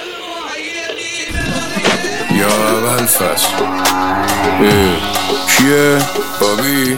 یا اول فصل کیه؟ بابی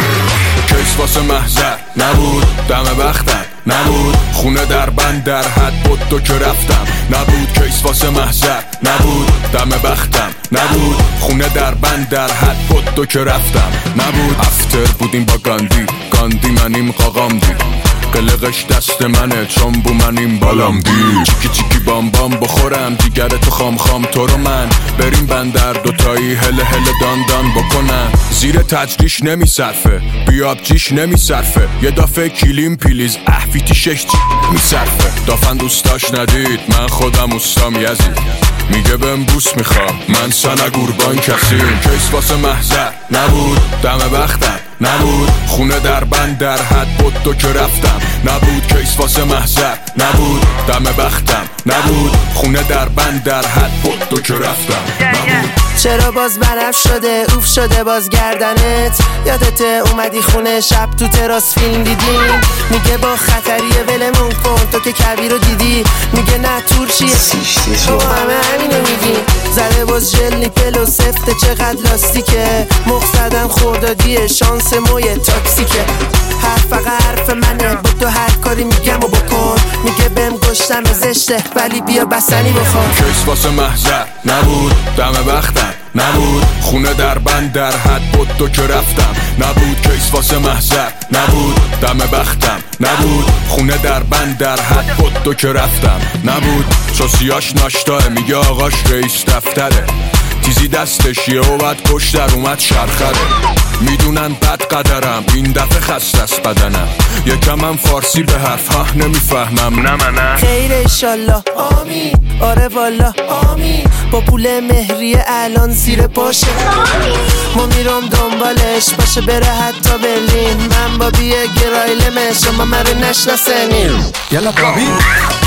کیس واسه محضر نبود، دم بختم نبود، خونه در بند در حد بود تو که رفتم نبود. کیس واسه محضر نبود، دم بختم نبود، خونه در بند در حد بود تو که رفتم نبود. افتر بودیم با گاندی منیم قاقام دی، قلقش دست منه چون بو منیم بالام دی. چیکی چیکی بام بام بخورم دیگر تو خام تو رو من، بریم بندر دوتایی هله دان بکنن. زیر تجریش نمی صرفه، بیاب جیش نمی صرفه، یه دافه کلیم پیلیز احفیتی شش می صرفه. دافن دوستاش ندید من خودم اوستام یزید، میگه بهم بوس میخوام من سنگ قربان کسیم. کیس واسه محضر نبود، دم بختم نبود، خونه در بند در حد بود تو که رفتم نبود. کیس واسه محضر نبود، دم بختم نبود، خونه در بند در حد بود تو که رفتم نبود. چرا باز برف شده اوف شده باز گردنت، یادته اومدی خونه شب تو تراس فیلم دیدیم، میگه با خطریه ولمون کن تو که کبیر رو دیدی، میگه نه تور چیه تو همه همینو میگی. زده باز ژل نیپل و سفته چقدر لاستیکه، مقصدم خوردادیه شانس موی تاکسیکه. حرف منه با تو هر کاری میگم و بکن، میگه بهم گشتم زشته ولی بیا بسنی بخون. کیس واسه محضر نبود، دم بختم نبود، خونه در بند در حد بود تو که رفتم نبود. کیس واسه محضر نبود، دم بختم نبود، خونه در بند در حد بود تو که رفتم نبود. سوسیاش ناشتاه میگه آقاش رئیس دفتره، تیزی دستش یه و بعد پشت در اومد شرخره. میدونن بد قدرم این دفعه خسته است بدنم، یکم هم فارسی به حرف ها نمیفهمم نه منم. خیر ایشالله آمین، آره والا آمین، با پول مهریه الان زیر پاشه ما میرم دنبالش باشه بره حتی برلین، من با بیه گرایلمه شما مرو نشناسنین. یلا بابی